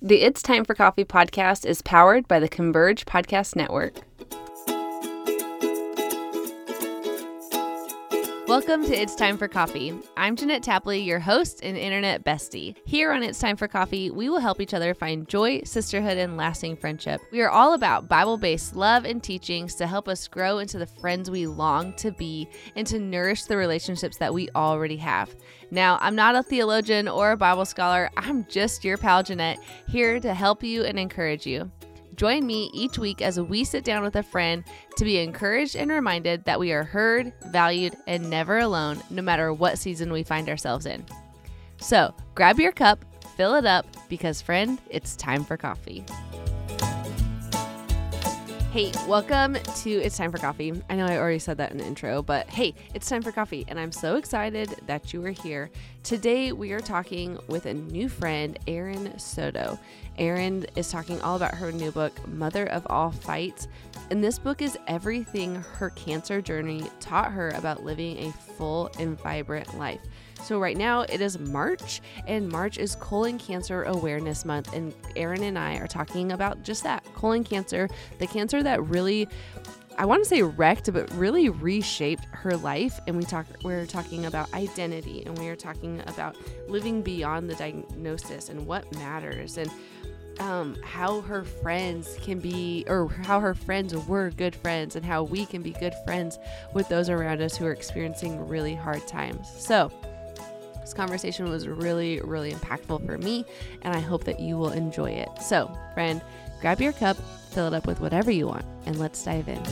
The It's Time for Coffee podcast is powered by the Converge Podcast Network. Welcome to It's Time for Coffee. I'm Jeanette Tapley, your host and internet bestie. Here on It's Time for Coffee, we will help each other find joy, sisterhood, and lasting friendship. We are all about Bible-based love and teachings to help us grow into the friends we long to be and to nourish the relationships that we already have. Now, I'm not a theologian or a Bible scholar. I'm just your pal Jeanette, here to help you and encourage you. Join me each week as we sit down with a friend to be encouraged and reminded that we are heard, valued, and never alone, no matter what season we find ourselves in. So grab your cup, fill it up, because friend, it's time for coffee. Hey, welcome to It's Time for Coffee. I know I already said that in the intro, but hey, it's time for coffee, and I'm so excited that you are here. Today, we are talking with a new friend, Erin Soto. Erin is talking all about her new book, Mother of All Fights, and this book is everything her cancer journey taught her about living a full and vibrant life. So right now it is March, and March is Colon Cancer Awareness Month, and Erin and I are talking about just that, colon cancer, the cancer that really, I want to say wrecked, but really reshaped her life. And we're talking about identity, and we are talking about living beyond the diagnosis and what matters, and how her friends can be, or how her friends were good friends, and how we can be good friends with those around us who are experiencing really hard times. So this conversation was really, really impactful for me, and I hope that you will enjoy it. So, friend, grab your cup, fill it up with whatever you want, and let's dive in.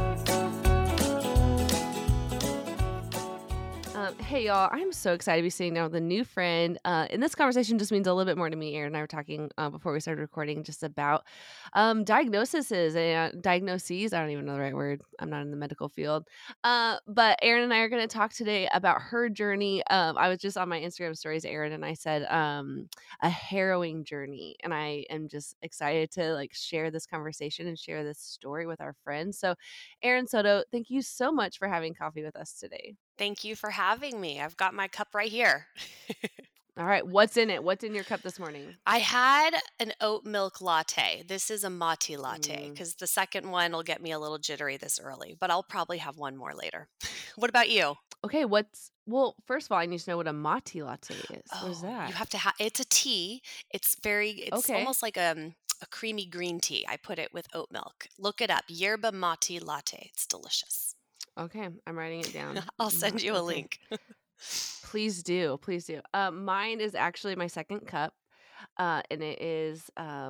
Hey, y'all, I'm so excited to be sitting down with a new friend. And this conversation just means a little bit more to me. Erin and I were talking before we started recording just about diagnoses and diagnoses. I don't even know the right word. I'm not in the medical field. But Erin and I are going to talk today about her journey. I was just on my Instagram stories, Erin, and I said a harrowing journey. And I am just excited to share this conversation and share this story with our friends. So, Erin Soto, thank you so much for having coffee with us today. Thank you for having me. I've got my cup right here. All right. What's in it? What's in your cup this morning? I had an oat milk latte. This is a mate latte because the second one will get me a little jittery this early, but I'll probably have one more later. What about you? Okay. First of all, I need to know what a mate latte is. What is that? You have to have, it's a tea. It's Okay. almost like a creamy green tea. I put it with oat milk. Look it up. Yerba mate latte. It's delicious. Okay. I'm writing it down. I'll send you a Okay. link. Please do. Please do. Mine is actually my second cup. And it is,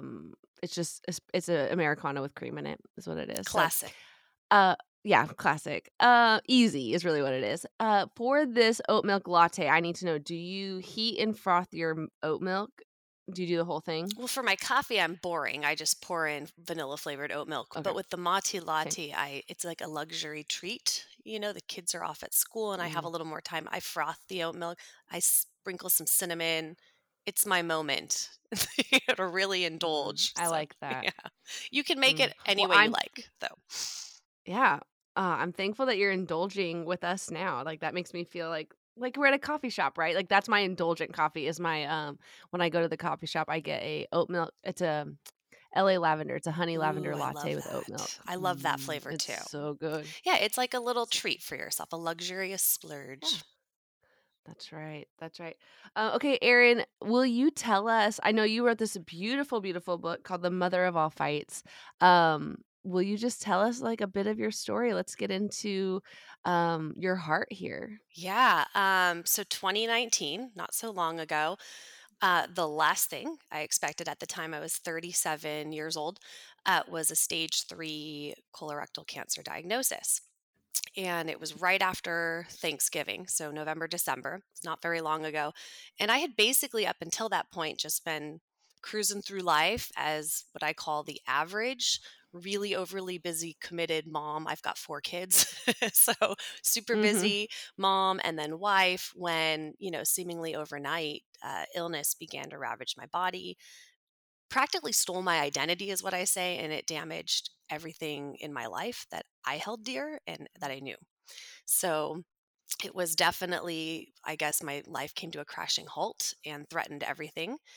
it's a Americano with cream in it is what it is. Classic. So, yeah, classic. Easy is really what it is. For this oat milk latte, I need to know, do you heat and froth your oat milk? Do you do the whole thing? Well, for my coffee, I'm boring. I just pour in vanilla flavored oat milk. Okay. But with the mate Okay. latte, it's like a luxury treat. You know, the kids are off at school and I have a little more time. I froth the oat milk. I sprinkle some cinnamon. It's my moment to really indulge. I So, like that. yeah. You can make it any Well, way you like, though. yeah. I'm thankful that you're indulging with us now. Like that makes me feel like we're at a coffee shop, right? Like that's my indulgent coffee is my when I go to the coffee shop, I get a oat milk. It's a LA lavender. It's a honey Ooh, lavender I love latte with oat milk. that. I love that flavor It's too. so good. Yeah, it's like a little treat for yourself, a luxurious Yeah, splurge. that's right. That's right. Okay, Erin, will you tell us? I know you wrote this beautiful, beautiful book called The Mother of All Fights. Will you just tell us a bit of your story? Let's get into your heart here. Yeah. So 2019, not so long ago, the last thing I expected at the time, I was 37 years old, was a stage 3 colorectal cancer diagnosis. And it was right after Thanksgiving. So November, December. It's not very long ago. And I had basically, up until that point, just been cruising through life as what I call the average, really overly busy, committed mom. I've got 4 kids. So super Mm-hmm. busy mom and then wife when, seemingly overnight, illness began to ravage my body, practically stole my identity, is what I say. And it damaged everything in my life that I held dear and that I knew. So it was definitely, I guess, my life came to a crashing halt and threatened everything.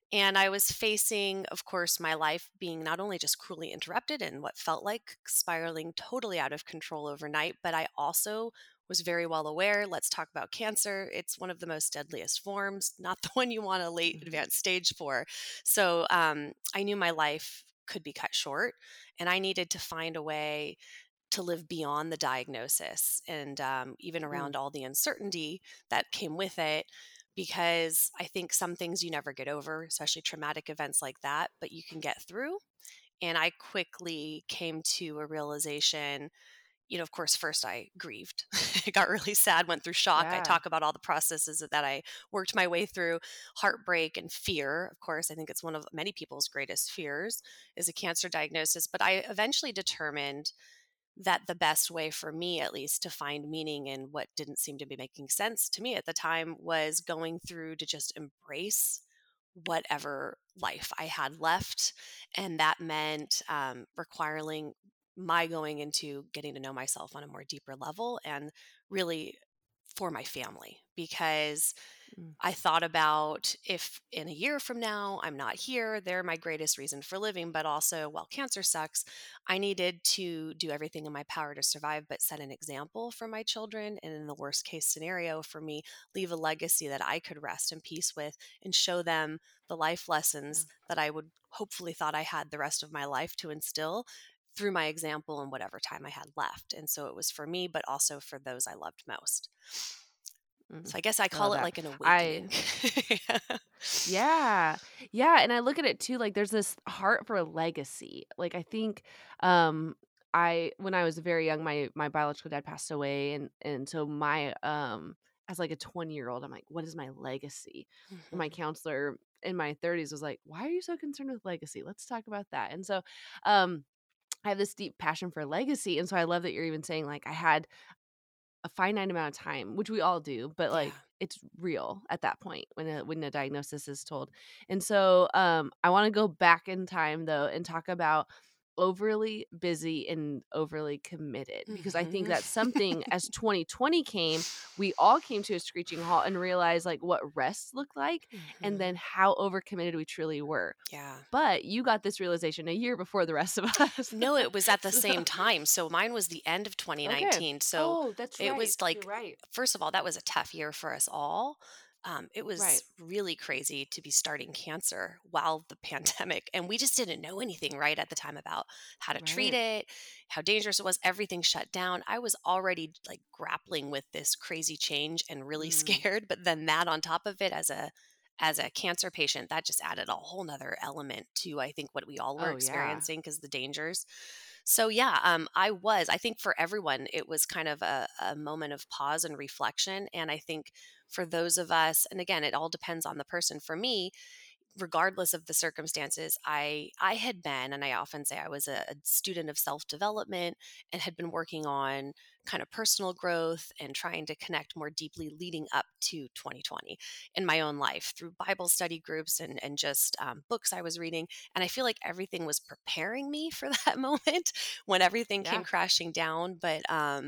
And I was facing, of course, my life being not only just cruelly interrupted and what felt like spiraling totally out of control overnight, but I also was very well aware. Let's talk about cancer. It's one of the most deadliest forms, not the one you want a late Mhm. advanced stage for. So I knew my life could be cut short, and I needed to find a way to live beyond the diagnosis and even Mm. around all the uncertainty that came with it. Because I think some things you never get over, especially traumatic events like that, but you can get through. And I quickly came to a realization, of course, first I grieved. I got really sad, went through shock. I Yeah. talk about all the processes that I worked my way through, heartbreak and fear. Of course, I think it's one of many people's greatest fears is a cancer diagnosis. But I eventually determined that the best way for me, at least, to find meaning in what didn't seem to be making sense to me at the time was going through to just embrace whatever life I had left. And that meant requiring my going into getting to know myself on a more deeper level and really for my family because Mm. I thought about if in a year from now I'm not here, they're my greatest reason for living. But also, while cancer sucks, I needed to do everything in my power to survive, but set an example for my children. And in the worst case scenario, for me, leave a legacy that I could rest in peace with and show them the life Yeah. lessons that I would hopefully thought I had the rest of my life to instill through my example and whatever time I had left. And so it was for me, but also for those I loved most. Mm. So I guess I I love call it that. like an I awakening. Yeah. Yeah, and I look at it too, like, there's this heart for legacy. Like, I think, um, I when I was very young, my biological dad passed away, and so as, like, a 20-year-old, I'm like, "What is my legacy?" And my Mhm. counselor in my 30s was like, "Why are you so concerned with legacy? Let's talk about that." And so, um, I have this deep passion for legacy, and so I love that you're even saying, like, I had a finite amount of time, which we all do, but, like, Yeah. it's real at that point when a diagnosis is told. And so, I wanna go back in time, though, and talk about overly busy and overly committed, because I think Mhm. that's something as 2020 came, we all came to a screeching halt and realized, like, what rest looked like, and then Mhm. how overcommitted we truly were. Yeah. But you got this realization a year before the rest of us. No, it was at the So same time. So mine was the end of okay. 2019. So Oh, that's it right. was You're like, right. first of all, that was a tough year for us all. It Right. was really crazy to be starting cancer while the pandemic, and we just didn't know anything right at the time about how to treat Right. it, how dangerous it was. Everything shut down. I was already like grappling with this crazy change and really Mm. scared. But then that on top of it, as a cancer patient, that just added a whole nother element to I think what we all were Oh, yeah. experiencing because the dangers. So yeah, I think for everyone it was kind of a moment of pause and reflection. And I think for those of us, and again, it all depends on the person. For me, regardless of the circumstances, I had been, and I often say I was a student of self-development and had been working on kind of personal growth and trying to connect more deeply leading up to 2020 in my own life through Bible study groups and just books I was reading. And I feel like everything was preparing me for that moment when everything came Yeah. crashing down. But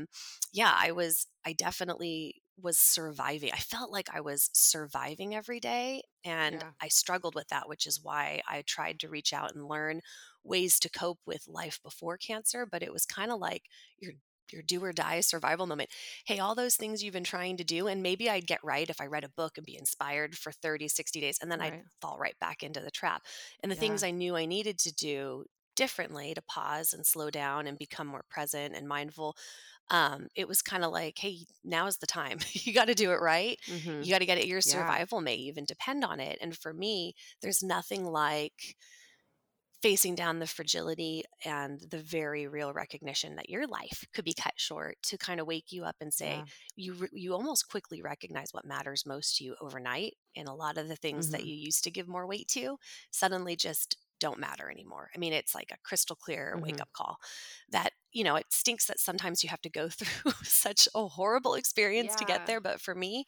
yeah, I definitely was surviving. I felt like I was surviving every day, and Yeah. I struggled with that, which is why I tried to reach out and learn ways to cope with life before cancer. But it was kind of like your do or die survival moment. Hey, all those things you've been trying to do, and maybe I'd get right if I read a book and be inspired for 30, 60 days, and then I'd Right. fall right back into the trap. And the things Yeah. I knew I needed to do differently to pause and slow down and become more present and mindful, it was kind of like, hey, now is the time. You got to do it right. Mhm. You got to get it. Your Yeah. survival may even depend on it. And for me, there's nothing like facing down the fragility and the very real recognition that your life could be cut short to kind of wake you up and say Yeah. you almost quickly recognize what matters most to you overnight, and a lot of the things that Mhm. you used to give more weight to suddenly just don't matter anymore. I mean, it's like a crystal clear wake Mhm. up call that it stinks that sometimes you have to go through such a horrible experience to get Yeah. there, but for me,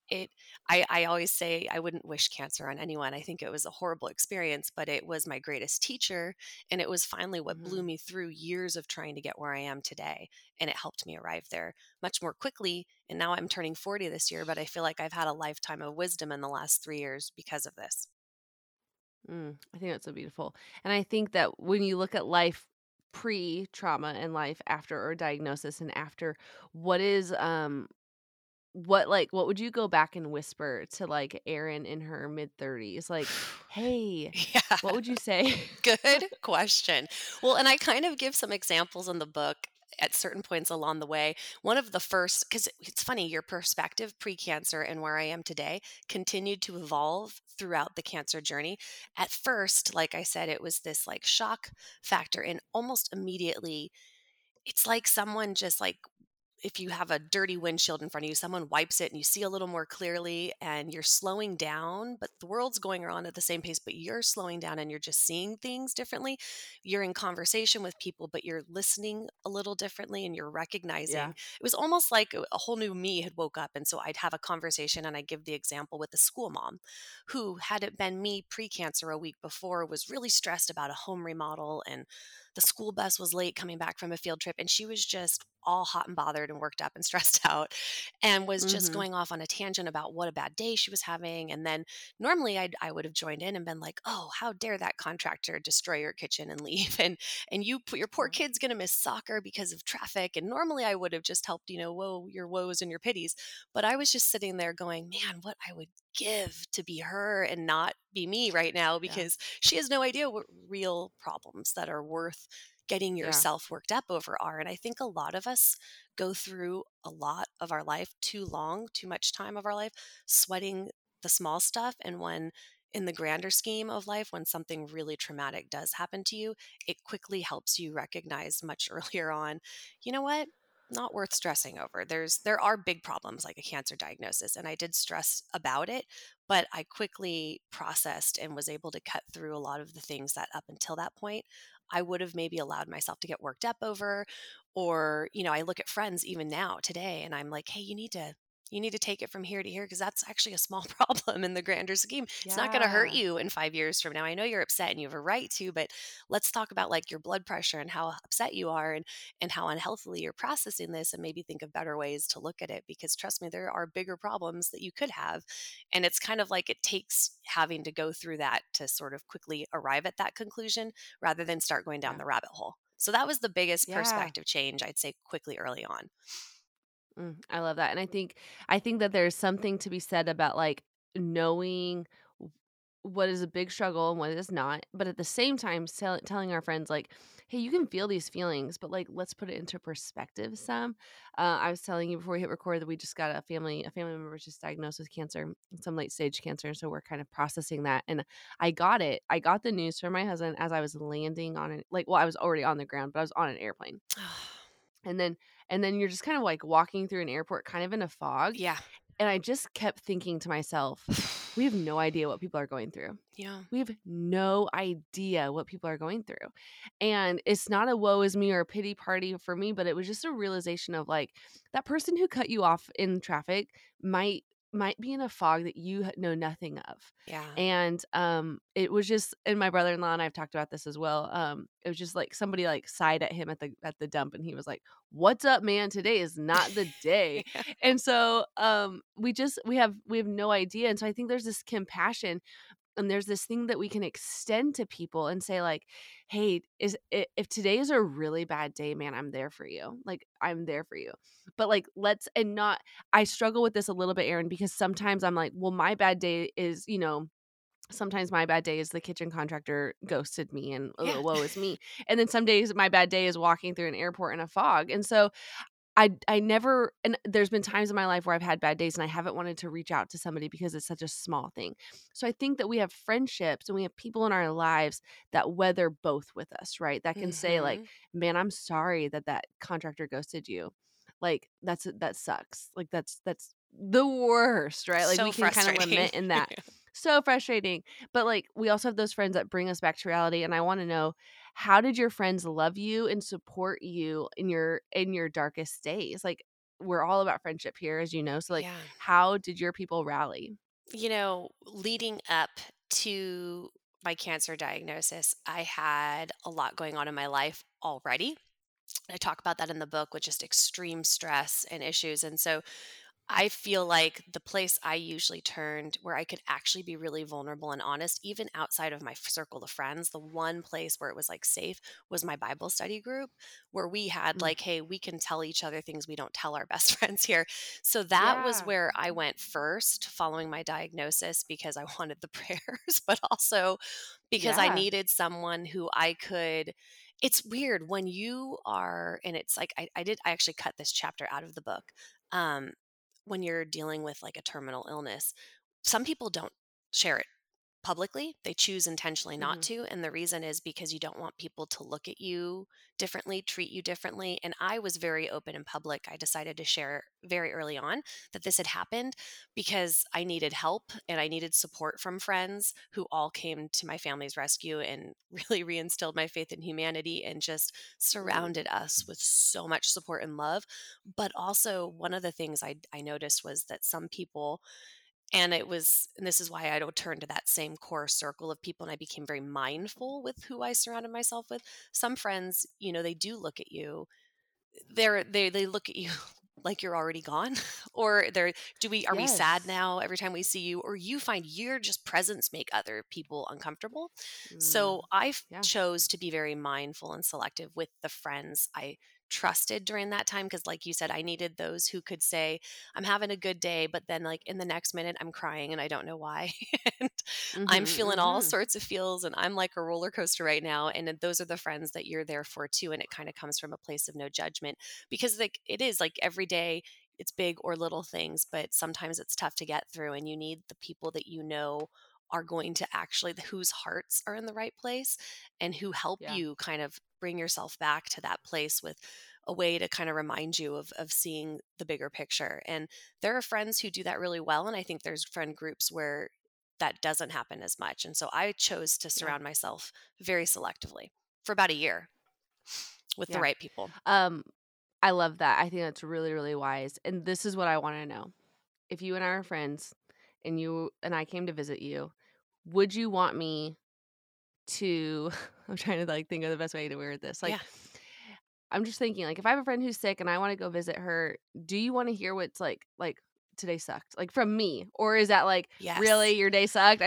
I always say I wouldn't wish cancer on anyone. I think it was a horrible experience, but it was my greatest teacher. And it was finally what blew Mhm. me through years of trying to get where I am today. And it helped me arrive there much more quickly. And now I'm turning 40 this year, but I feel like I've had a lifetime of wisdom in the last 3 years because of this. I think that's so beautiful. And I think that when you look at life pre-trauma and life after or diagnosis and after, what is what would you go back and whisper to like Erin in her mid-30s? Like, "Hey," Yeah. what would you say? Good question. Well, and I kind of give some examples in the book at certain points along the way. One of the first, because it's funny, your perspective pre cancer and where I am today continued to evolve throughout the cancer journey. At first, like I said, it was this like shock factor, and almost immediately, it's like someone just like if you have a dirty windshield in front of you, someone wipes it and you see a little more clearly and you're slowing down, but the world's going around at the same pace, but you're slowing down and you're just seeing things differently. You're in conversation with people, but you're listening a little differently and you're recognizing. Yeah. It was almost like a whole new me had woke up. And so I'd have a conversation and I give the example with a school mom who, had it been me pre cancer a week before, was really stressed about a home remodel and the school bus was late coming back from a field trip, and she was just all hot and bothered and worked up and stressed out and was just Mhm. going off on a tangent about what a bad day she was having. And then normally I would have joined in and been like, oh, how dare that contractor destroy your kitchen and leave, and you put your poor Yeah. kid's going to miss soccer because of traffic. And normally I would have just helped, whoa, your woes and your pities. But I was just sitting there going, man, what I would give to be her and not be me right now, Yeah. because she has no idea what real problems that are worth getting Yeah. yourself worked up over are. And I think a lot of us go through a lot of our life too long, too much time of our life, sweating the small stuff. And when in the grander scheme of life, when something really traumatic does happen to you, it quickly helps you recognize much earlier on, you know what? Not worth stressing over. There are big problems like a cancer diagnosis, and I did stress about it, but I quickly processed and was able to cut through a lot of the things that up until that point I would have maybe allowed myself to get worked up over. Or, I look at friends even now today and I'm like, hey, you need to take it from here to here, because that's actually a small problem in the grander scheme. It's not going to hurt Yeah. you in 5 years from now. I know you're upset and you have a right to, but let's talk about like your blood pressure and how upset you are, and how unhealthily you're processing this, and maybe think of better ways to look at it, because trust me, there are bigger problems that you could have. And it's kind of like it takes having to go through that to sort of quickly arrive at that conclusion rather than start going down Yeah. the rabbit hole. So that was the biggest Yeah. perspective change, I'd say, quickly early on. I love that, and I think that there's something to be said about, like, knowing w what is a big struggle and what is not, but at the same time, telling our friends, like, "Hey, you can feel these feelings, but, like, let's put it into perspective some." I was telling you before we hit record that we just got a family member was just diagnosed with cancer, some late stage cancer, so we're kind of processing that, and I got it. I got the news from my husband as I was landing on it, like, well, I was already on the ground, but I was on an airplane. And then you're just kind of, like, walking through an airport kind of in a fog, Yeah. and I just kept thinking to myself, "We have no idea what people are going through. Yeah. We have no idea what people are going through." And it's not a woe is me or a pity party for me, but it was just a realization of, like, that person who cut you off in traffic might be in a fog that you know nothing of. Yeah. And, it was just and my brother-in-law and I've talked about this as well, it was just like somebody, like, sighed at him at the dump, and he was like, "What's up, man? Today is not the day." Yeah. And so, we have no idea, and so I think there's this compassion and there's this thing that we can extend to people and say like, "Hey, if today is a really bad day, man, I'm there for you. Like, I'm there for you." But, like, let's and not I struggle with this a little bit, Aaron, because sometimes I'm like, "Well, my bad day is," sometimes my bad day is the kitchen contractor ghosted me and, Yeah. woe is me." And then some days my bad day is walking through an airport in a fog. And so I never and there's been times in my life where I've had bad days and I haven't wanted to reach out to somebody because it's such a small thing. So I think that we have friendships and we have people in our lives that weather both with us, right? That can say like, Hmm. "Man, I'm sorry that that contractor ghosted you." Like, that sucks. Like, that's the worst, right? Like, So we can kind of frustrating. lament in that. So frustrating. But, like, we also have those friends that bring us back to reality, and I wanna know, how did your friends love you and support you in your darkest days? Like, we're all about friendship here, as you know, so, like, Yeah. how did your people rally? Leading up to my cancer diagnosis, I had a lot going on in my life already. I talk about that in the book with just extreme stress and issues. And so I feel like the place I usually turned where I could actually be really vulnerable and honest, even outside of my circle of friends, the one place where it was like safe was my Bible study group, where we had Mm. like, hey, we can tell each other things we don't tell our best friends here. So that was Yeah. where I went first following my diagnosis because I wanted the prayers, but also because I Yeah. needed someone who I could. It's weird when you are, and it's like I actually cut this chapter out of the book. Um, when you're dealing with like a terminal illness, some people don't share it publicly. They choose intentionally not Hmm. to. And the reason is because you don't want people to look at you differently, treat you differently. And I was very open in public. I decided to share very early on that this had happened because I needed help and I needed support from friends who all came to my family's rescue and really reinstilled my faith in humanity and just Mm. surrounded us with so much support and love. But also, one of the things I noticed was that some people, and this is why I don't turn to that same core circle of people. And I became very mindful with who I surrounded myself with. Some friends, they do look at you. They look at you like you're already gone, or are we sad Yes. now every time we see you, or you find your just presence make other people uncomfortable. Mm. So Yeah. chose to be very mindful and selective with the friends I trusted during that time, because like you said, I needed those who could say I'm having a good day, but then like in the next minute I'm crying and I don't know why. And I'm Hmm. feeling all Hmm. sorts of feels and I'm like a roller coaster right now. And then those are the friends that you're there for too, and it kind of comes from a place of no judgment, because like it is like every day it's big or little things, but sometimes it's tough to get through and you need the people that are going to actually whose hearts are in the right place and who help Yeah. you kind of bring yourself back to that place with a way to kind of remind you of seeing the bigger picture. And there are friends who do that really well, and I think there's friend groups where that doesn't happen as much. And so I chose to Yeah. surround myself very selectively for about a year with the Yeah. right people. Um, I love that. I think that's really, really wise. And this is what I want to know. If you and I are friends and you and I came to visit you, would you want me to I'm trying to like think of the best way to word this. Yeah. Like I'm just thinking like if I have a friend who's sick and I want to go visit her, do you want to hear what's like today sucked? Like from me? Or is that like really Yes. your day sucked?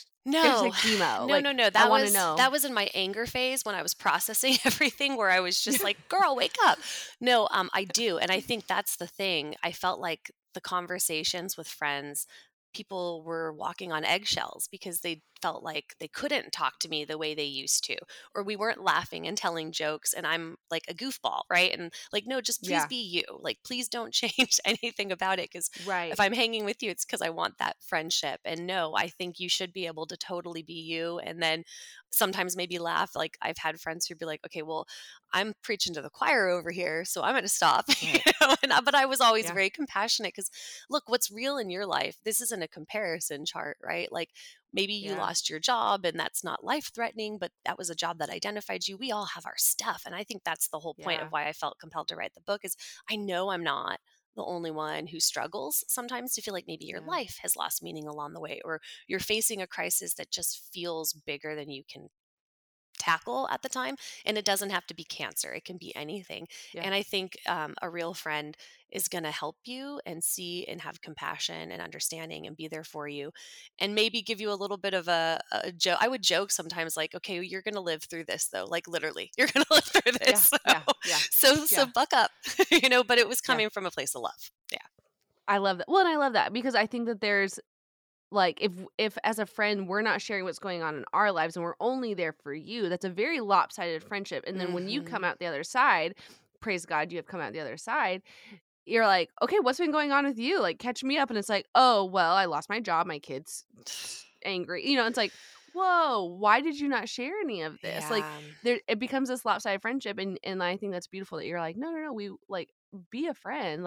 I just No, had chemo. no, no, Like no. I That want to was know. that was in my anger phase when I was processing everything, where I was just like, "Girl, wake up." No, I do, and I think that's the thing. I felt like the conversations with friends, people were walking on eggshells because they felt like they couldn't talk to me the way they used to, or we weren't laughing and telling jokes, and I'm like a goofball, right? And like, no, just please Yeah. be you. Like, please don't change anything about it, because Right. if I'm hanging with you, it's because I want that friendship. And no, I think you should be able to totally be you. And then sometimes maybe laugh. Like I've had friends who'd be like, okay, well, I'm preaching to the choir over here, so I'm going to stop. Right. But I was always Yeah. very compassionate because look, what's real in your life, this isn't a comparison chart, right? Like maybe you Yeah. lost your job and that's not life threatening, but that was a job that identified you. We all have our stuff. And I think that's the whole point of Yeah. why I felt compelled to write the book is I know I'm not the only one who struggles sometimes to feel like maybe your Yeah. life has lost meaning along the way, or you're facing a crisis that just feels bigger than you can tackle at the time. And it doesn't have to be cancer, it can be anything. Yeah. And I think a real friend is going to help you and see and have compassion and understanding and be there for you, and maybe give you a little bit of a joke. I would joke sometimes like, okay, you're going to live through this though, like literally you're going to live through Yeah. this. Yeah. Yeah. So Yeah. buck up. But it was Yeah. coming from a place of love. Yeah. I love that. Well, and I love that because I think that there's like if as a friend we're not sharing what's going on in our lives and we're only there for you, that's a very lopsided friendship. And then when you come Hmm. out the other side, praise God, you have come out the other side. You're like, okay, what's been going on with you? Like, catch me up. And it's like, oh, well, I lost my job. My kid's angry. It's like, whoa, why did you not share any of this? Like, Yeah. it becomes this lopsided friendship, and I think that's beautiful that you're like, no, no, no, we like be a friend,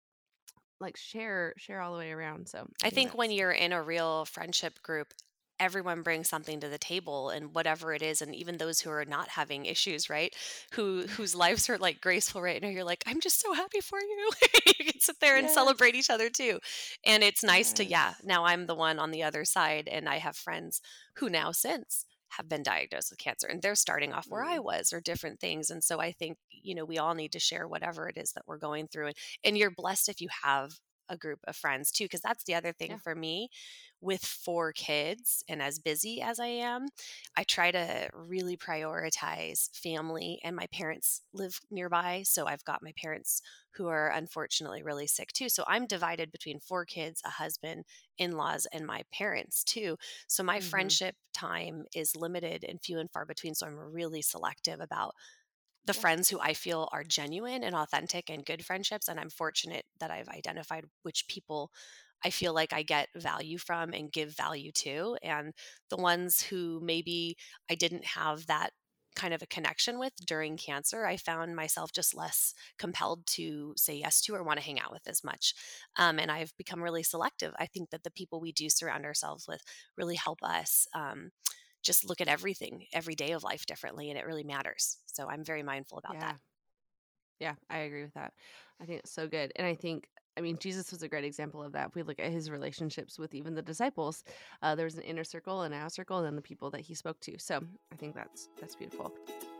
like share all the way around. So I I think think when that's you're in a real friendship group, everyone brings something to the table, and whatever it is, and even those who are not having issues, right? Whose lives are like graceful right now, you're like, I'm just so happy for you. You can sit there and yes, celebrate each other too. And it's nice to, yeah, yes, now I'm the one on the other side, and I have friends who now since have been diagnosed with cancer, and they're starting off where I mm, was, or different things. And so I think, we all need to share whatever it is that we're going through. And you're blessed if you have a group of friends too, because that's the other thing Yeah. for me with 4 kids and as busy as I am. I try to really prioritize family, and my parents live nearby. So I've got my parents who are unfortunately really sick too. So I'm divided between 4 kids, a husband, in laws, and my parents too. So my Mm-hmm. friendship time is limited and few and far between. So I'm really selective about the Yeah. friends who I feel are genuine and authentic and good friendships. And I'm fortunate that I've identified which people I feel like I get value from and give value to. And the ones who maybe I didn't have that kind of a connection with during cancer, I found myself just less compelled to say yes to or want to hang out with as much. And I've become really selective. I think that the people we do surround ourselves with really help us. Just look at everything, every day of life differently, and it really matters. So I'm very mindful about that. Yeah. Yeah, I agree with that. I think it's so good. And I mean, Jesus was a great example of that. If we look at his relationships with even the disciples, there was an inner circle, an outer circle, and then the people that he spoke to. So I think that's beautiful.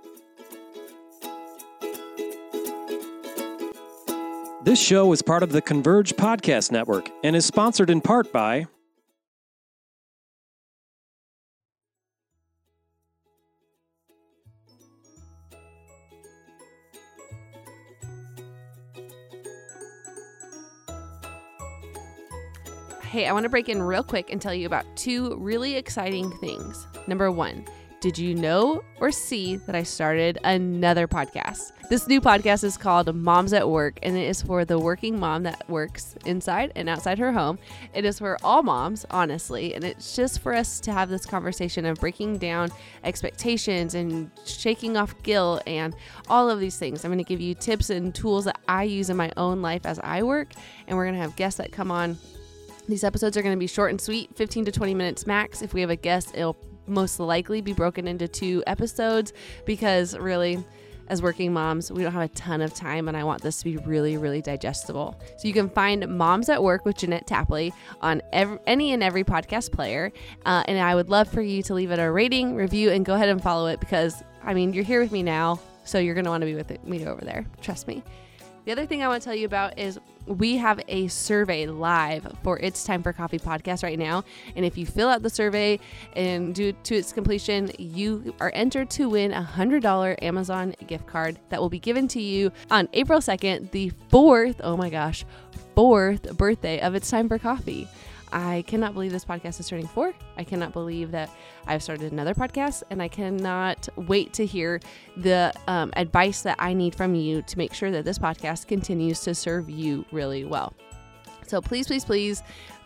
This show is part of the Converge Podcast Network and is sponsored in part by Hey, I want to break in real quick and tell you about 2 really exciting things. Number 1, did you know or see that I started another podcast? This new podcast is called Moms at Work, and it is for the working mom that works inside and outside her home. It is for all moms, honestly, and it's just for us to have this conversation of breaking down expectations and shaking off guilt and all of these things. I'm going to give you tips and tools that I use in my own life as I work, and we're going to have guests that come on. These episodes are going to be short and sweet, 15 to 20 minutes max. If we have a guest, it'll most likely be broken into 2 episodes because really, as working moms, we don't have a ton of time, and I want this to be really, really digestible. So you can find Moms at Work with Jeanette Tapley on any and every podcast player. And I would love for you to leave it a rating, review, and go ahead and follow it because, I mean, you're here with me now, so you're going to want to be with me over there. Trust me. The other thing I want to tell you about is we have a survey live for It's Time for Coffee podcast right now. And if you fill out the survey and do to its completion, you are entered to win a $100 Amazon gift card that will be given to you on April 2nd, the 4th, oh my gosh, 4th birthday of It's Time for Coffee. I cannot believe this podcast is turning 4. I cannot believe that I've started another podcast, and I cannot wait to hear the advice that I need from you to make sure that this podcast continues to serve you really well. So please, please, please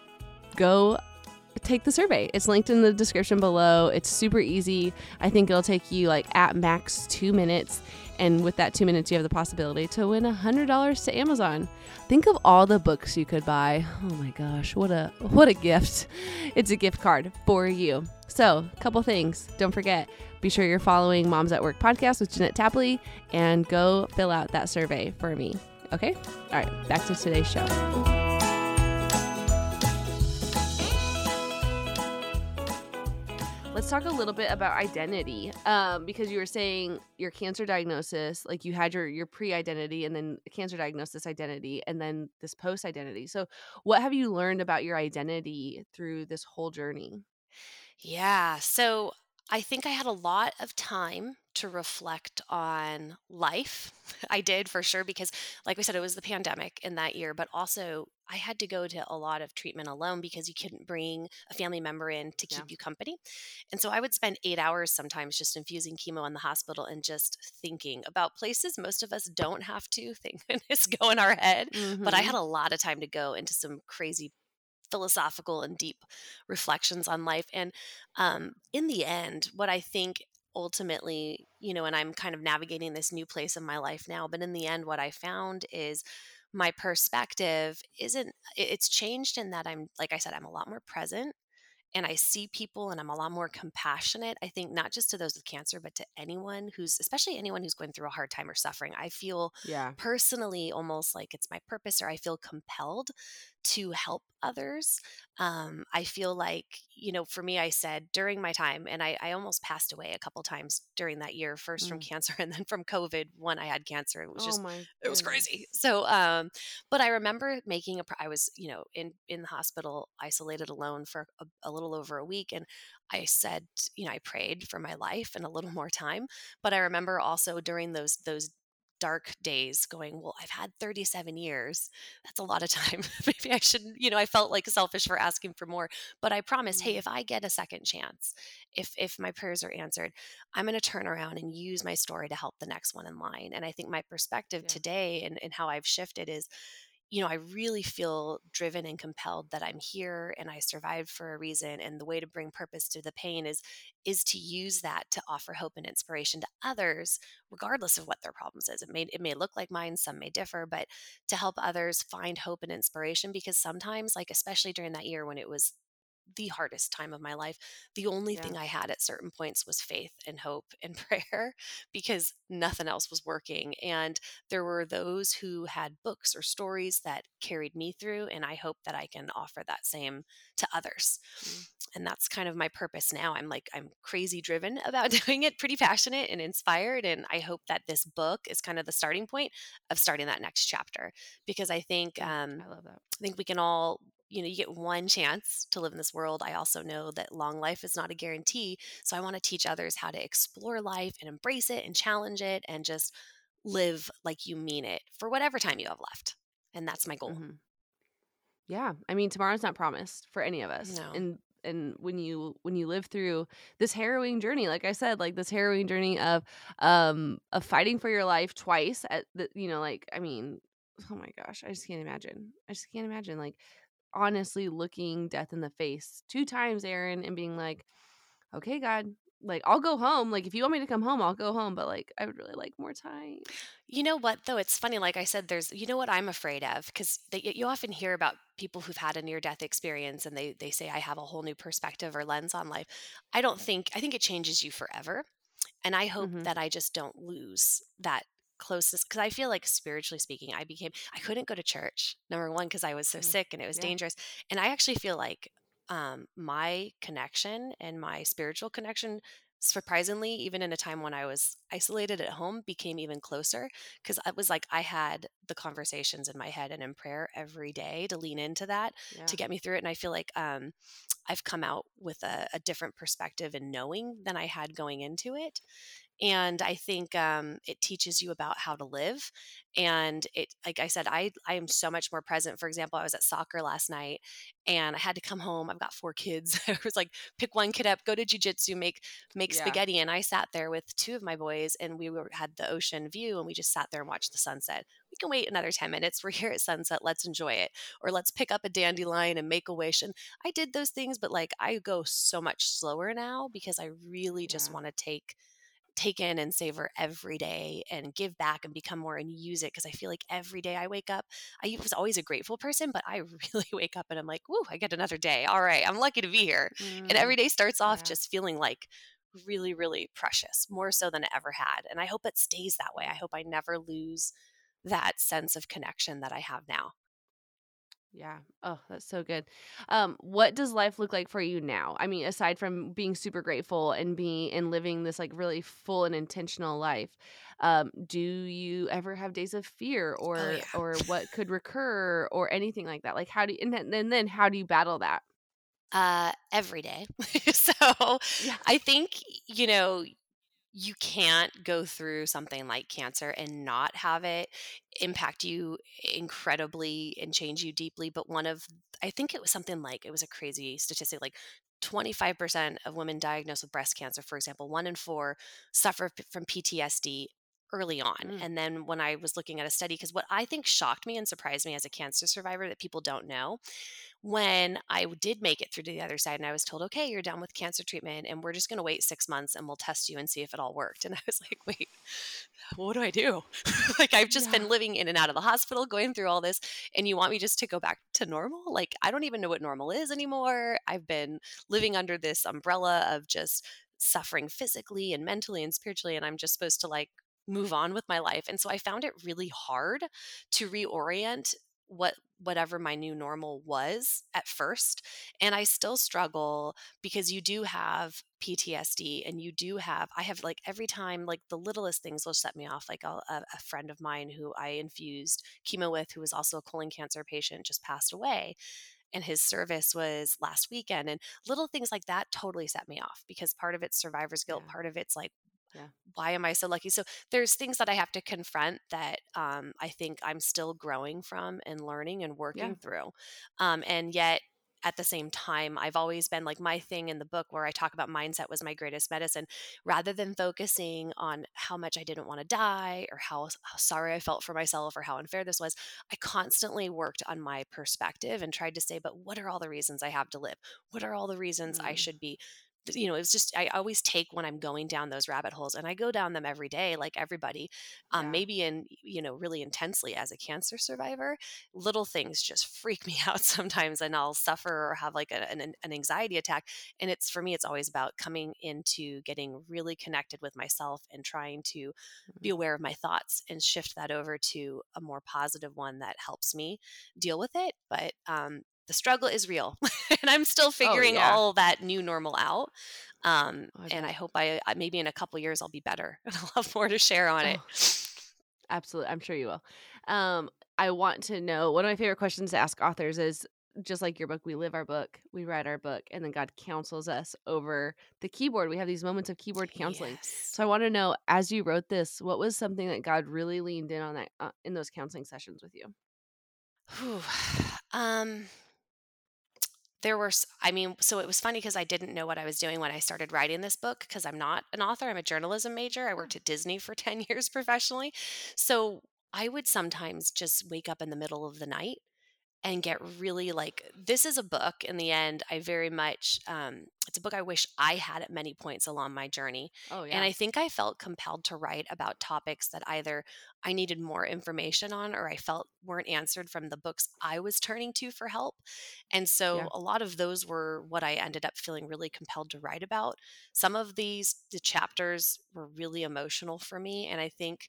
go take the survey. It's linked in the description below. It's super easy. I think it'll take you like at max 2 minutes. And with that 2 minutes, you have the possibility to win $100 to Amazon. Think of all the books you could buy. Oh my gosh, what a gift. It's a gift card for you. So a couple things. Don't forget, be sure you're following Moms at Work podcast with Jeanette Tapley and go fill out that survey for me. Okay? All right, back to today's show. Let's talk a little bit about identity, because you were saying your cancer diagnosis, like you had your pre-identity and then cancer diagnosis identity and then this post-identity. So what have you learned about your identity through this whole journey? Yeah. So I think I had a lot of time to reflect on life. I did for sure, because, like we said, it was the pandemic in that year, but also I had to go to a lot of treatment alone because you couldn't bring a family member in to Yeah. keep you company. And so I would spend 8 hours sometimes just infusing chemo in the hospital and just thinking about places most of us don't have to think and just go in our head. But I Mm-hmm. had a lot of time to go into some crazy philosophical and deep reflections on life. And in the end, what I think ultimately, and I'm kind of navigating this new place in my life now, but in the end, what I found is my perspective it's changed in that I'm, like I said, I'm a lot more present and I see people and I'm a lot more compassionate. I think not just to those with cancer, but to especially anyone who's going through a hard time or suffering. I feel Yeah. personally almost like it's my purpose, or I feel compelled to help others. I feel like, for me, I said during my time, and I almost passed away a couple times during that year, first from Mm. cancer and then from COVID when I had cancer. Oh my It was crazy. goodness. So, but I remember I was, in the hospital, isolated alone for a little over a week. And I said, I prayed for my life and a little more time. But I remember also during those dark days going, well, I've had 37 years. That's a lot of time. Maybe I shouldn't, I felt like selfish for asking for more, but I promised, hey, Mm. if I get a second chance, if my prayers are answered, I'm going to turn around and use my story to help the next one in line. And I think my perspective Yeah. today and how I've shifted is, I really feel driven and compelled that I'm here and I survived for a reason. And the way to bring purpose to the pain is to use that to offer hope and inspiration to others, regardless of what their problems is. It may look like mine, some may differ, but to help others find hope and inspiration, because sometimes, like especially during that year when it was the hardest time of my life, the only Yeah. thing I had at certain points was faith and hope and prayer, because nothing else was working. And there were those who had books or stories that carried me through, and I hope that I can offer that same to others. Mm. And that's kind of my purpose now. I'm crazy driven about doing it, pretty passionate and inspired. And I hope that this book is kind of the starting point of starting that next chapter, because I think Mm. I love that. I think we can all, you get one chance to live in this world. I also know that long life is not a guarantee. So I want to teach others how to explore life and embrace it and challenge it and just live like you mean it for whatever time you have left. And that's my goal. Hmm. Yeah, I mean, tomorrow's not promised for any of us. No. And when you live through this harrowing journey, like I said, like this harrowing journey of fighting for your life twice at the, like, I mean, oh my gosh, I just can't imagine. I just can't imagine, like, honestly looking death in the face 2 times, Aaron, and being like, "Okay, God, like, I'll go home. Like, if you want me to come home, I'll go home, but like I would really like more time." You know what, though? It's funny. Like I said, you know what I'm afraid of? Because you often hear about people who've had a near death experience and they say, I have a whole new perspective or lens on life. I think it changes you forever. And I hope Mhm. that I just don't lose that closest, because I feel like spiritually speaking, I couldn't go to church, number one, because I was so Mhm. sick and it was Yeah. dangerous. And I actually feel like my connection and my spiritual connection, surprisingly, even in a time when I was isolated at home, became even closer, because it was like I had the conversations in my head and in prayer every day to lean into that to Yeah. get me through it. And I feel like I've come out with a different perspective and knowing than I had going into it. And I think it teaches you about how to live. And it, like I said, I am so much more present. For example, I was at soccer last night and I had to come home. I've got 4 kids. I was like, pick one kid up, go to jujitsu, make Yeah. spaghetti. And I sat there with 2 of my boys, and had the ocean view, and we just sat there and watched the sunset. We can wait another 10 minutes. We're here at sunset. Let's enjoy it. Or let's pick up a dandelion and make a wish. And I did those things, but like I go so much slower now because I really just Yeah. want to take in and savor every day and give back and become more and use it, because I feel like every day I wake up, I was always a grateful person, but I really wake up and I'm like, woo, I get another day. All right, I'm lucky to be here. And Mm. every day starts off Yeah. just feeling like really, really precious, more so than it ever had. And I hope it stays that way. I hope I never lose that sense of connection that I have now. Yeah. Oh, that's so good. What does life look like for you now? I mean, aside from being super grateful and living this like really full and intentional life, do you ever have days of fear Oh yeah. or what could recur or anything like that? Like how do you, and then how do you battle that? Every day. So Yeah. I think, you can't go through something like cancer and not have it impact you incredibly and change you deeply. But I think it was something like, it was a crazy statistic, like 25% of women diagnosed with breast cancer, for example, 1 in 4 suffer from PTSD early on. Mm. And then when I was looking at a study, because what I think shocked me and surprised me as a cancer survivor that people don't know, when I did make it through to the other side and I was told, okay, you're done with cancer treatment and we're just going to wait 6 months and we'll test you and see if it all worked. And I was like, wait, what do I do? Like, I've just Yeah. been living in and out of the hospital, going through all this, and you want me just to go back to normal? Like, I don't even know what normal is anymore. I've been living under this umbrella of just suffering physically and mentally and spiritually, and I'm just supposed to like move on with my life. And so I found it really hard to reorient whatever my new normal was at first. And I still struggle because you do have PTSD, and I have like every time, like the littlest things will set me off. Like a friend of mine who I infused chemo with, who was also a colon cancer patient, just passed away, and his service was last weekend. And little things like that totally set me off, because part of it's survivor's guilt, Yeah. part of it's like, Yeah. why am I so lucky? So there's things that I have to confront that I think I'm still growing from and learning and Yeah. working through. And yet at the same time, I've always been like, my thing in the book where I talk about mindset was my greatest medicine. Rather than focusing on how much I didn't want to die, or how sorry I felt for myself, or how unfair this was, I constantly worked on my perspective and tried to say, but what are all the reasons I have to live? What are all the reasons I Mm. should be? It's just, I always take when I'm going down those rabbit holes, and I go down them every day, like everybody, Yeah. maybe really intensely as a cancer survivor. Little things just freak me out sometimes, and I'll suffer or have like an anxiety attack. And for me, it's always about coming into getting really connected with myself and trying to be aware of my thoughts and shift that over to a more positive one that helps me deal with it. But the struggle is real, and I'm still Oh, figuring yeah. all that new normal out. Oh, I And I bet. hope maybe in a couple years I'll be better and I'll have more to share on it. Oh, absolutely. I'm sure you will. I want to know, one of my favorite questions to ask authors is, just like your book, we live our book, we write our book, and then God counsels us over the keyboard. We have these moments of keyboard counseling. Yes. So I want to know, as you wrote this, what was something that God really leaned in on that in those counseling sessions with you? Whew. Um, so it was funny because I didn't know what I was doing when I started writing this book, because I'm not an author. I'm a journalism major. I Yeah. worked at Disney for 10 years professionally. So I would sometimes just wake up in the middle of the night and get really like, this is a book in the end. I very much, it's a book I wish I had at many points along my journey. Oh, And yeah. I think I felt compelled to write about topics that either I needed more information on, or I felt weren't answered from the books I was turning to for help. And Yeah. so a lot of those were what I ended up feeling really compelled to write about. Some of the chapters were really emotional for me. And I think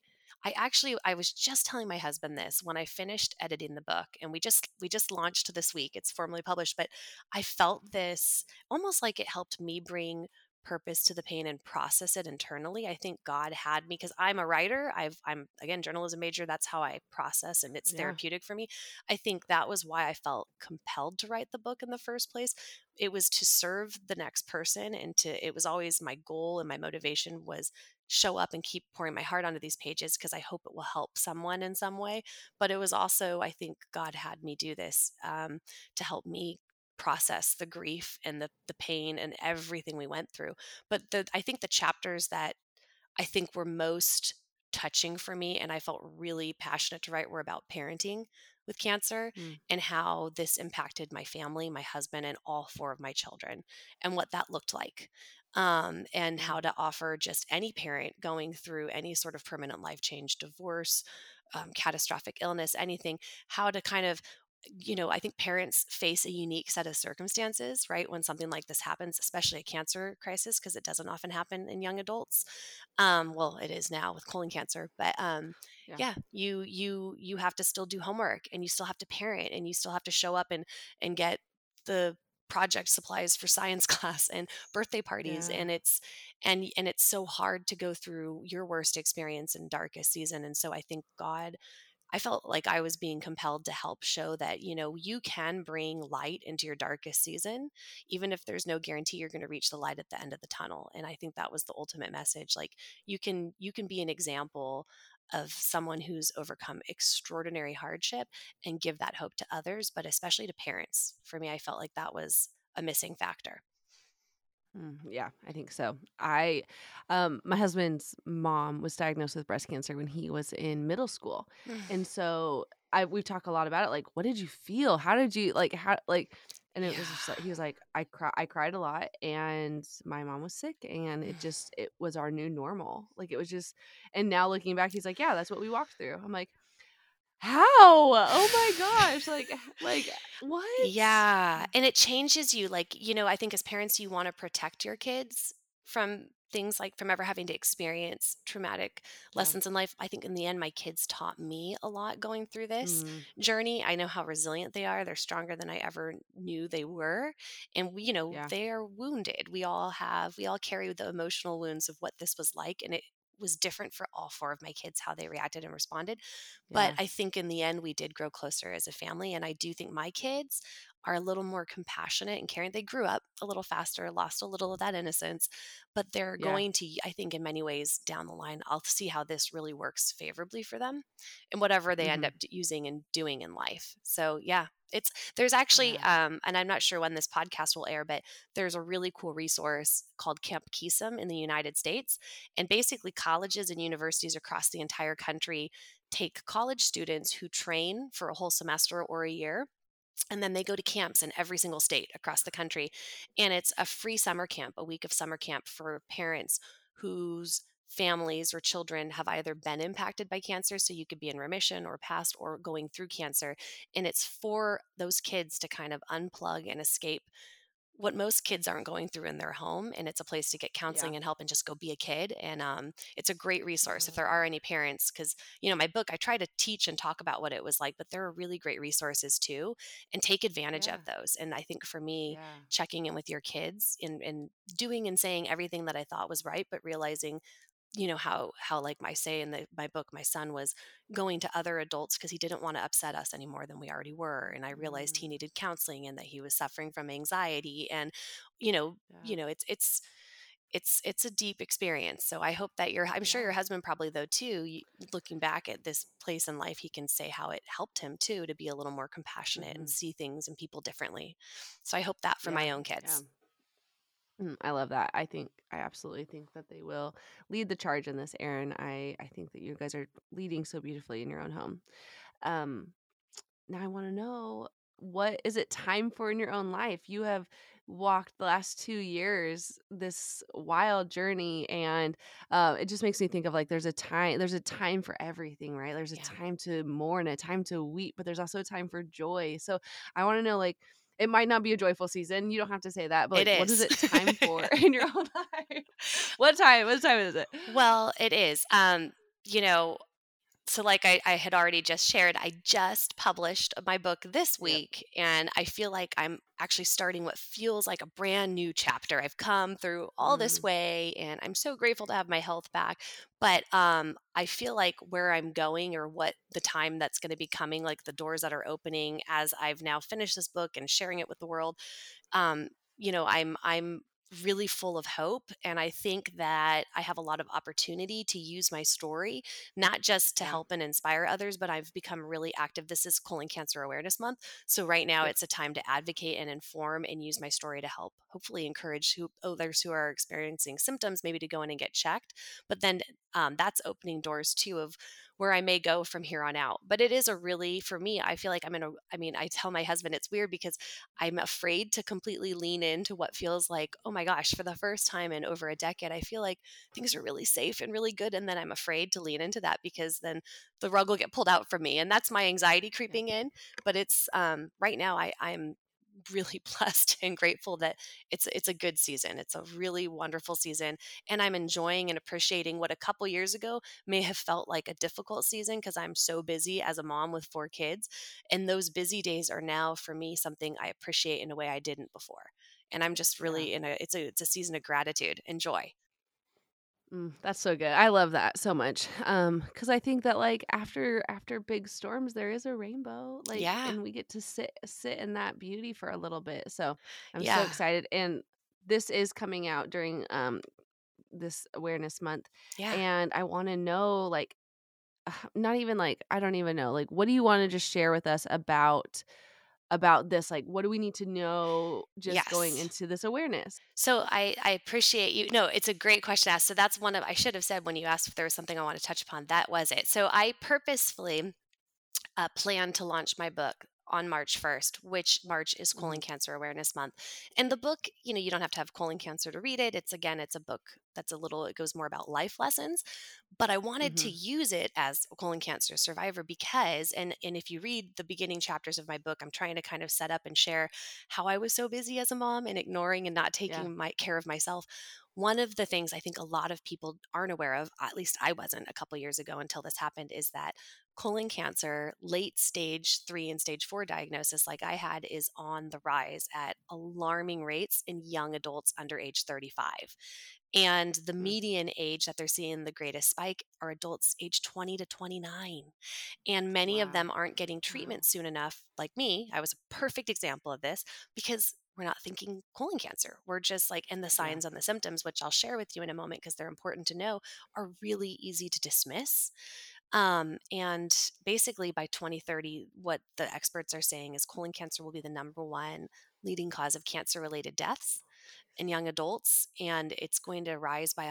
I was just telling my husband this when I finished editing the book, and we just launched this week. It's formally published, but I felt this almost like it helped me bring purpose to the pain and process it internally. I think God had me, because I'm a writer. I'm again journalism major. That's how I process, and it's Yeah. therapeutic for me. I think that was why I felt compelled to write the book in the first place. It was to serve the next person, and it was always my goal, and my motivation was show up and keep pouring my heart onto these pages because I hope it will help someone in some way. But it was also, I think God had me do this to help me process the grief and the pain and everything we went through. But I think the chapters that I think were most touching for me, and I felt really passionate to write, were about parenting with cancer, Mm. and how this impacted my family, my husband, and all four of my children, and what that looked like. And Yeah. how to offer just any parent going through any sort of permanent life change, divorce, catastrophic illness, anything, how to kind of, I think parents face a unique set of circumstances, right? When something like this happens, especially a cancer crisis, because it doesn't often happen in young adults. Well, it is now with colon cancer, but Yeah. yeah, you have to still do homework, and you still have to parent, and you still have to show up and get the project supplies for science class and birthday parties, Yeah. and it's so hard to go through your worst experience and darkest season. And so I felt like I was being compelled to help show that, you can bring light into your darkest season, even if there's no guarantee you're going to reach the light at the end of the tunnel. And I think that was the ultimate message. Like, you can be an example of someone who's overcome extraordinary hardship and give that hope to others, but especially to parents. For me, I felt like that was a missing factor. Yeah, I think so. My husband's mom was diagnosed with breast cancer when he was in middle school, and so we talk a lot about it. Like, what did you feel? How did you like? And it Yeah. was just like he was like, I cried a lot, and my mom was sick, and it was our new normal. Like it was just, and now looking back, he's like, yeah, that's what we walked through. I'm like, how? Oh my gosh! Like what? Yeah. And it changes you. Like, I think as parents, you want to protect your kids from things like from ever having to experience traumatic Yeah. lessons in life. I think in the end, my kids taught me a lot going through this Mm, journey. I know how resilient they are. They're stronger than I ever knew they were. And yeah. they are wounded. We all carry the emotional wounds of what this was like. And it was different for all four of my kids, how they reacted and responded. But Yeah. I think in the end, we did grow closer as a family. And I do think my kids are a little more compassionate and caring. They grew up a little faster, lost a little of that innocence, but they're Yeah. going to, I think, in many ways down the line, I'll see how this really works favorably for them and whatever they end Hmm. up using and doing in life. So, yeah. There's actually, Yeah. and I'm not sure when this podcast will air, but there's a really cool resource called Camp Kesem in the United States. And basically, colleges and universities across the entire country take college students who train for a whole semester or a year, and then they go to camps in every single state across the country. And it's a free summer camp, a week of summer camp for parents whose families or children have either been impacted by cancer, so you could be in remission or past or going through cancer. And it's for those kids to kind of unplug and escape what most kids aren't going through in their home, and it's a place to get Yeah. counseling and help and just go be a kid. And it's a great resource if Oh, there are any parents, because my book, I try to teach and talk about what it was like, but there are really great resources too, and take advantage yeah. of those. And I think for me, Yeah. checking in with your kids and doing and saying everything that I thought was right, but realizing how like I say in my book, my son was going to other adults because he didn't want to upset us any more than we already were, and I realized he Mm, needed counseling and that he was suffering from anxiety. And you know yeah. it's a deep experience. So I hope that I'm sure Yeah. your husband probably, though, too, looking back at this place in life, he can say how it helped him too to be a little more compassionate and Hmm. see things and people differently. So I hope that for Yeah. my own Yeah. kids. I love that. I absolutely think that they will lead the charge in this, Aaron. I think that you guys are leading so beautifully in your own home. Um, Now I want to know, what is it time for in your own life? You have walked the last 2 years this wild journey, and it just makes me think of like there's a time for everything, right? There's a Yeah, time to mourn, a time to weep, but there's also a time for joy. So I want to know, like, it might not be a joyful season. You don't have to say that, but it like, what is is. it time for in your own life? What time? What time is it? Well, it is. You know, so like I had already just shared, I just published my book this Yep. week, and I feel like I'm actually starting what feels like a brand new chapter. I've come through all this Mm, way, and I'm so grateful to have my health back. But I feel like where I'm going, or what the time that's going to be coming, like the doors that are opening as I've now finished this book and sharing it with the world, um, I'm really full of hope, and I think that I have a lot of opportunity to use my story not just to yeah. help and inspire others, but I've become really active. This is Colon Cancer Awareness Month, so right now Yep. it's a time to advocate and inform and use my story to help hopefully encourage others who are experiencing symptoms maybe to go in and get checked. But then that's opening doors too of where I may go from here on out. But it is a really, for me, I feel like I tell my husband it's weird because I'm afraid to completely lean into what feels like, oh my gosh, for the first time in over a decade, I feel like things are really safe and really good. And then I'm afraid to lean into that because then the rug will get pulled out from me. And that's my anxiety Yep. creeping in. But it's right now I'm really blessed and grateful that it's a good season. It's a really wonderful season. And I'm enjoying and appreciating what a couple years ago may have felt like a difficult season because I'm so busy as a mom with 4 kids. And those busy days are now for me something I appreciate in a way I didn't before. And I'm just Yeah. really it's a season of gratitude and joy. That's so good. I love that so much. Because I think that like after big storms, there is a rainbow. Like, Yeah. and we get to sit in that beauty for a little bit. So I'm so Yeah. excited. And this is coming out during this awareness month, Yeah. and I want to know, like, not even like, I don't even know, like, what do you want to just share with us about this? Like, what do we need to know just going Yes. into this awareness? So I appreciate you. No, it's a great question asked. So that's one of, I should have said when you asked if there was something I want to touch upon, that was it. So I purposefully plan to launch my book on March 1st, which March is Hmm. Colon Cancer Awareness Month. And the book, you don't have to have colon cancer to read it. It's a book that's it goes more about life lessons. But I wanted to Hmm. use it as a colon cancer survivor because, and if you read the beginning chapters of my book, I'm trying to kind of set up and share how I was so busy as a mom and ignoring and not Yeah. taking my care of myself. one of the things I think a lot of people aren't aware of, at least I wasn't a couple years ago until this happened, is that colon cancer, late stage 3 and stage 4 diagnosis like I had, is on the rise at alarming rates in young adults under age 35. And the median age that they're seeing the greatest spike are adults age 20 to 29. And many of them aren't getting treatment soon enough. Like me, I was a perfect example of this because we're not thinking colon cancer. We're just like, and the signs and the symptoms, which I'll share with you in a moment because they're important to know, are really easy to dismiss. And basically by 2030, what the experts are saying is colon cancer will be the number one leading cause of cancer-related deaths in young adults, and it's going to rise by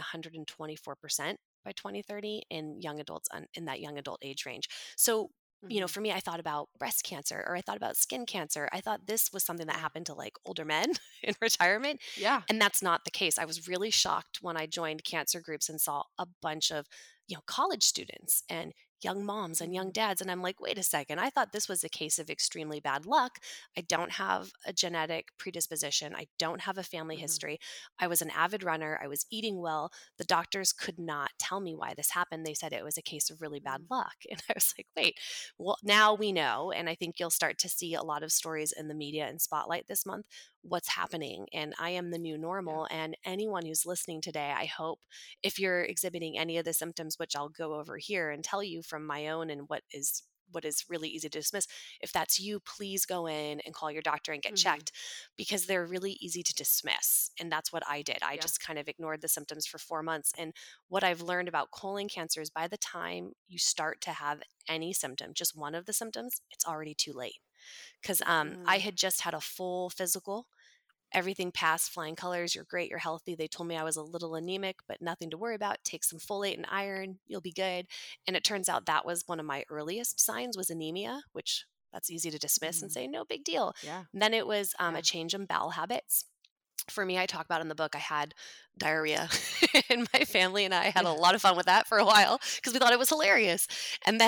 124% by 2030 in young adults in that young adult age range. So, for me, I thought about breast cancer or I thought about skin cancer. I thought this was something that happened to like older men in retirement. Yeah. And that's not the case. I was really shocked when I joined cancer groups and saw a bunch of, college students and young moms and young dads. And I'm like, wait a second, I thought this was a case of extremely bad luck. I don't have a genetic predisposition. I don't have a family history. I was an avid runner. I was eating well. The doctors could not tell me why this happened. They said it was a case of really bad luck. And I was like, wait, well, now we know. And I think you'll start to see a lot of stories in the media and spotlight this month, what's happening. And I am the new normal. And anyone who's listening today, I hope if you're exhibiting any of the symptoms, which I'll go over here and tell you from my own and what is really easy to dismiss. If that's you, please go in and call your doctor and get checked because they're really easy to dismiss. And that's what I did. I just kind of ignored the symptoms for 4 months. And what I've learned about colon cancer is by the time you start to have any symptom, just one of the symptoms, it's already too late. Because I had just had a full physical. Everything passed flying colors. You're great. You're healthy. They told me I was a little anemic, but nothing to worry about. Take some folate and iron. You'll be good. And it turns out that was one of my earliest signs was anemia, which that's easy to dismiss and say, no big deal. Yeah. And then it was a change in bowel habits. For me, I talk about in the book, I had diarrhea and my family and I had a lot of fun with that for a while because we thought it was hilarious. And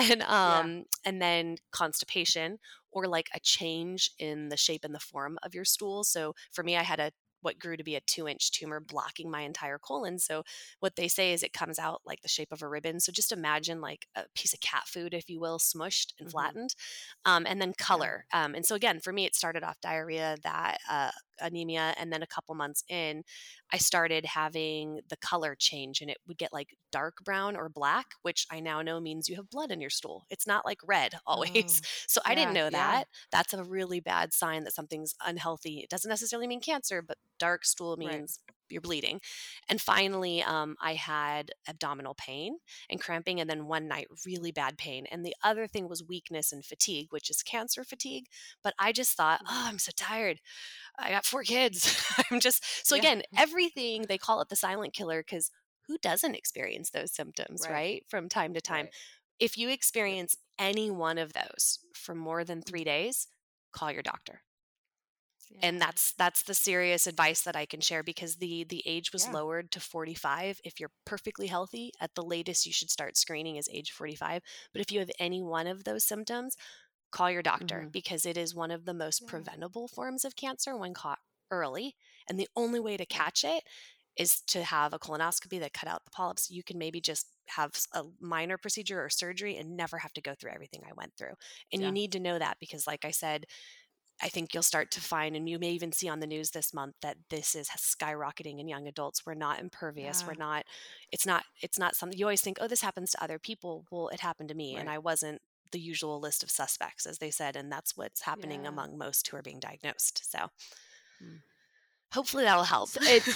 then constipation or like a change in the shape and the form of your stool. So for me, I had what grew to be a 2-inch tumor blocking my entire colon. So what they say is it comes out like the shape of a ribbon. So just imagine like a piece of cat food, if you will, smushed and flattened. And then color. And so again, for me, it started off diarrhea, that anemia, and then a couple months in, I started having the color change and it would get like dark brown or black, which I now know means you have blood in your stool. It's not like red always. So I didn't know that. That's a really bad sign that something's unhealthy. It doesn't necessarily mean cancer, but dark stool means you're bleeding. And finally, I had abdominal pain and cramping, and then one night, really bad pain. And the other thing was weakness and fatigue, which is cancer fatigue. But I just thought, I'm so tired. I got 4 kids. I'm just, so again, everything, they call it the silent killer because who doesn't experience those symptoms, right? From time to time. If you experience any one of those for more than 3 days, call your doctor. And that's the serious advice that I can share because the age was lowered to 45. If you're perfectly healthy, at the latest you should start screening is age 45. But if you have any one of those symptoms, call your doctor because it is one of the most preventable forms of cancer when caught early. And the only way to catch it is to have a colonoscopy that cut out the polyps. You can maybe just have a minor procedure or surgery and never have to go through everything I went through. And you need to know that because like I said, I think you'll start to find, and you may even see on the news this month, that this is skyrocketing in young adults. We're not impervious. We're not, it's not something you always think, oh, this happens to other people. Well, it happened to me and I wasn't the usual list of suspects, as they said. And that's what's happening among most who are being diagnosed. So hopefully that'll help.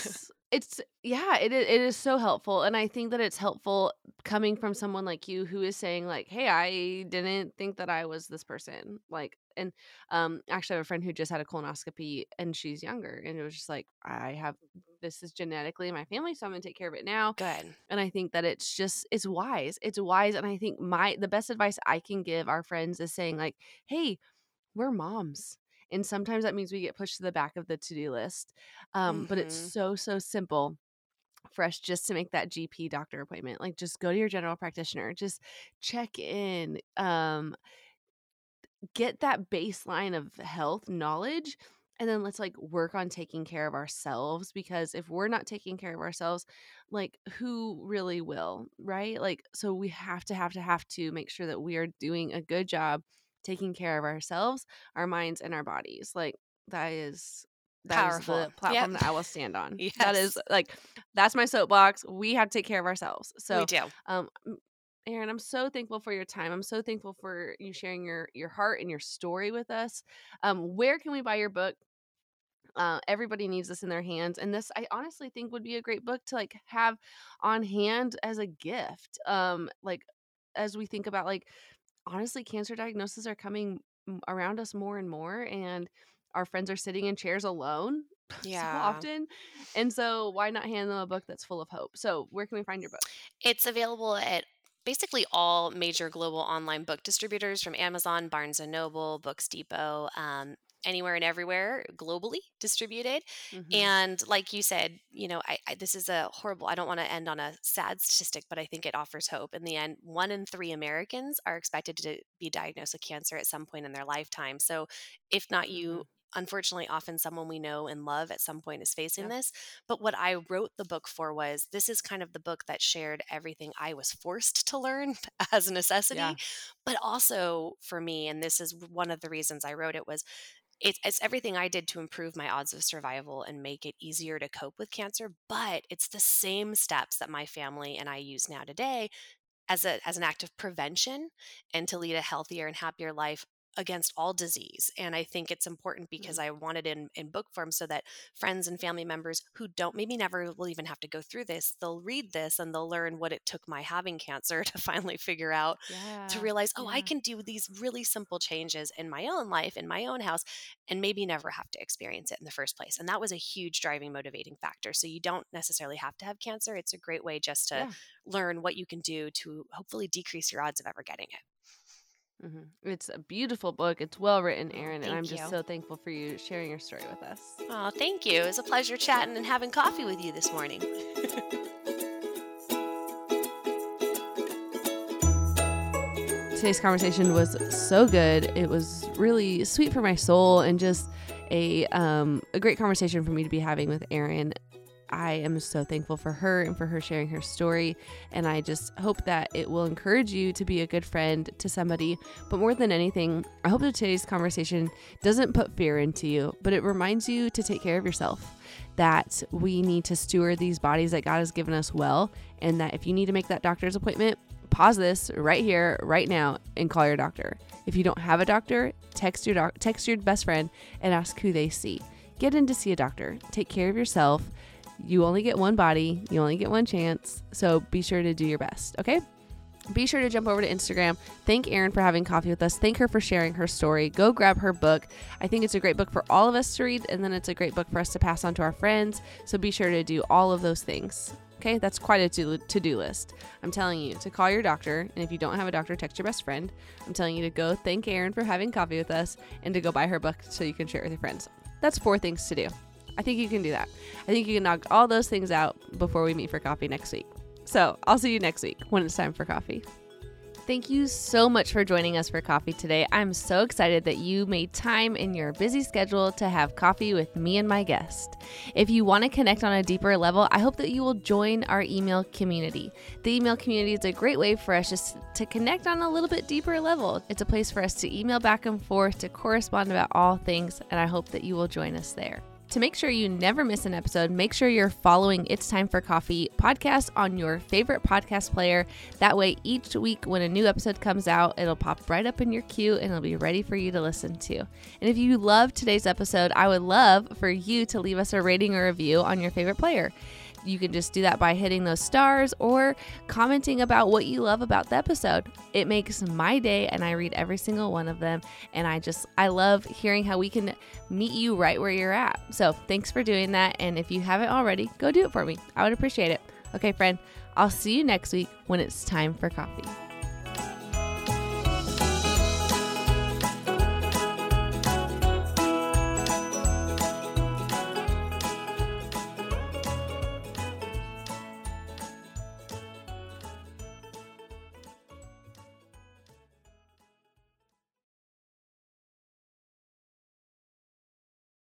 It is so helpful. And I think that it's helpful coming from someone like you who is saying like, hey, I didn't think that I was this person. Like, and actually I have a friend who just had a colonoscopy and she's younger. And it was just like, this is genetically in my family, so I'm going to take care of it now. Good. And I think that it's wise. It's wise. And I think the best advice I can give our friends is saying like, hey, we're moms. And sometimes that means we get pushed to the back of the to-do list. But it's so simple for us just to make that GP doctor appointment. Like just go to your general practitioner, just check in, get that baseline of health knowledge. And then let's like work on taking care of ourselves, because if we're not taking care of ourselves, like who really will, right? Like, so we have to make sure that we are doing a good job taking care of ourselves, our minds, and our bodies. Like that is Powerful. the platform Yep. that I will stand on. That is Yes, like, that's my soapbox. We have to take care of ourselves. we So, do. um, Erin, I'm so thankful for your time. I'm so thankful for you sharing your heart and your story with us. Where can we buy your book? Everybody needs this in their hands, and this I honestly think would be a great book to like have on hand as a gift. Like as we think about, like, honestly, cancer diagnoses are coming around us more and more, and our friends are sitting in chairs alone so Yeah. often, and so why not hand them a book that's full of hope? So where can we find your book? It's available at basically all major global online book distributors from Amazon, Barnes and Noble, Books Depot, anywhere and everywhere globally distributed. Mm-hmm. And like you said, this is a horrible, I don't want to end on a sad statistic, but I think it offers hope. In the end, 1 in 3 Americans are expected to be diagnosed with cancer at some point in their lifetime. So if not Mm-hmm. you, unfortunately, often someone we know and love at some point is facing Yeah. this. But what I wrote the book for was, this is kind of the book that shared everything I was forced to learn as a Yeah. necessity. But also for me, and this is one of the reasons I wrote it, was it's everything I did to improve my odds of survival and make it easier to cope with cancer. But it's the same steps that my family and I use now today as an act of prevention and to lead a healthier and happier life against all disease. And I think it's important because Mhm. I want it in book form so that friends and family members who don't maybe never will even have to go through this, they'll read this and they'll learn what it took my having cancer to finally figure out, to Yeah. realize, oh, I Yeah. can do these really simple changes in my own life, in my own house, and maybe never have to experience it in the first place. And that was a huge driving motivating factor. So you don't necessarily have to have cancer. It's a great way just to Yeah. learn what you can do to hopefully decrease your odds of ever getting it. It's a beautiful book. It's well written, Oh, Erin, and I'm thank just you. so thankful for you sharing your story with us. Oh, thank you. It was a pleasure chatting and having coffee with you this morning. Today's conversation was so good. It was really sweet for my soul, and just a great conversation for me to be having with Erin. I am so thankful for her and for her sharing her story, and I just hope that it will encourage you to be a good friend to somebody. But more than anything, I hope that today's conversation doesn't put fear into you, but it reminds you to take care of yourself, that we need to steward these bodies that God has given us well, and that if you need to make that doctor's appointment, pause this right here, right now, and call your doctor. If you don't have a doctor, text your best friend and ask who they see. Get in to see a doctor. Take care of yourself. You only get one body. You only get one chance. So be sure to do your best, okay? Be sure to jump over to Instagram. Thank Erin for having coffee with us. Thank her for sharing her story. Go grab her book. I think it's a great book for all of us to read, and then it's a great book for us to pass on to our friends. So be sure to do all of those things. Okay, that's quite a to-do list. I'm telling you to call your doctor, and if you don't have a doctor, text your best friend. I'm telling you to go thank Erin for having coffee with us, and to go buy her book so you can share it with your friends. That's 4 things to do. I think you can do that. I think you can knock all those things out before we meet for coffee next week. So I'll see you next week when it's time for coffee. Thank you so much for joining us for coffee today. I'm so excited that you made time in your busy schedule to have coffee with me and my guest. If you want to connect on a deeper level, I hope that you will join our email community. The email community is a great way for us just to connect on a little bit deeper level. It's a place for us to email back and forth, to correspond about all things, and I hope that you will join us there. To make sure you never miss an episode, make sure you're following It's Time for Coffee podcast on your favorite podcast player. That way, each week when a new episode comes out, it'll pop right up in your queue and it'll be ready for you to listen to. And if you loved today's episode, I would love for you to leave us a rating or review on your favorite player. You can just do that by hitting those stars or commenting about what you love about the episode. It makes my day, and I read every single one of them. And I love hearing how we can meet you right where you're at. So thanks for doing that. And if you haven't already, go do it for me. I would appreciate it. Okay, friend, I'll see you next week when it's time for coffee.